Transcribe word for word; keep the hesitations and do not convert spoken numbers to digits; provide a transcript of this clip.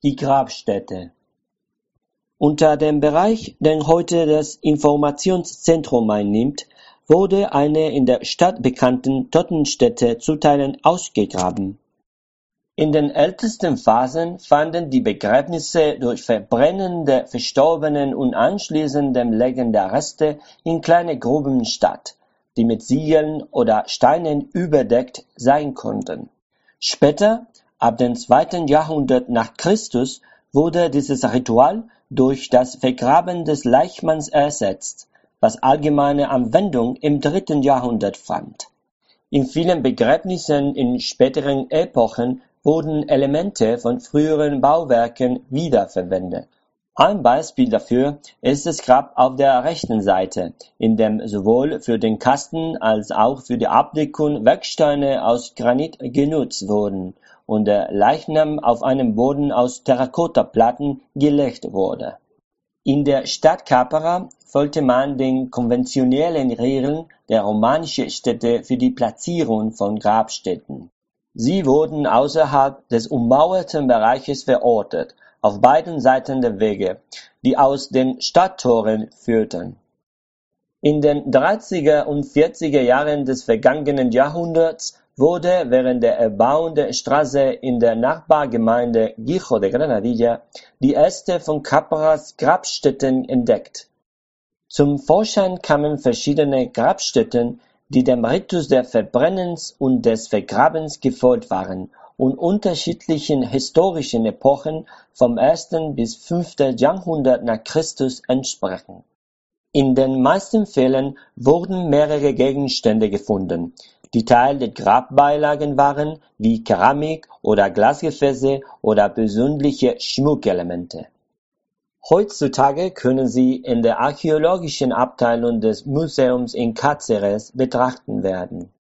Die Grabstätte. Unter dem Bereich, den heute das Informationszentrum einnimmt, wurde eine in der Stadt bekannte Totenstätte zu Teilen ausgegraben. In den ältesten Phasen fanden die Begräbnisse durch Verbrennen der Verstorbenen und anschließend dem Legen der Reste in kleine Gruben statt, die mit Ziegeln oder Steinen überdeckt sein konnten. Später, ab dem zweiten Jahrhundert nach Christus, wurde dieses Ritual durch das Vergraben des Leichmanns ersetzt, was allgemeine Anwendung im dritten Jahrhundert fand. In vielen Begräbnissen in späteren Epochen wurden Elemente von früheren Bauwerken wiederverwendet. Ein Beispiel dafür ist das Grab auf der rechten Seite, in dem sowohl für den Kasten als auch für die Abdeckung Werksteine aus Granit genutzt wurden und der Leichnam auf einem Boden aus Terrakottaplatten gelegt wurde. In der Stadt Capra folgte man den konventionellen Regeln der romanischen Städte für die Platzierung von Grabstätten. Sie wurden außerhalb des ummauerten Bereiches verortet, auf beiden Seiten der Wege, die aus den Stadttoren führten. In den dreißiger und vierziger Jahren des vergangenen Jahrhunderts wurde während der Erbauung der Straße in der Nachbargemeinde Guijo de Granadilla die erste von Capras Grabstätten entdeckt. Zum Vorschein kamen verschiedene Grabstätten, die dem Ritus des Verbrennens und des Vergrabens gefolgt waren und unterschiedlichen historischen Epochen vom ersten bis fünften Jahrhundert nach Christus entsprechen. In den meisten Fällen wurden mehrere Gegenstände gefunden, die Teil der Grabbeilagen waren, wie Keramik oder Glasgefäße oder persönliche Schmuckelemente. Heutzutage können sie in der archäologischen Abteilung des Museums in Cáceres betrachtet werden.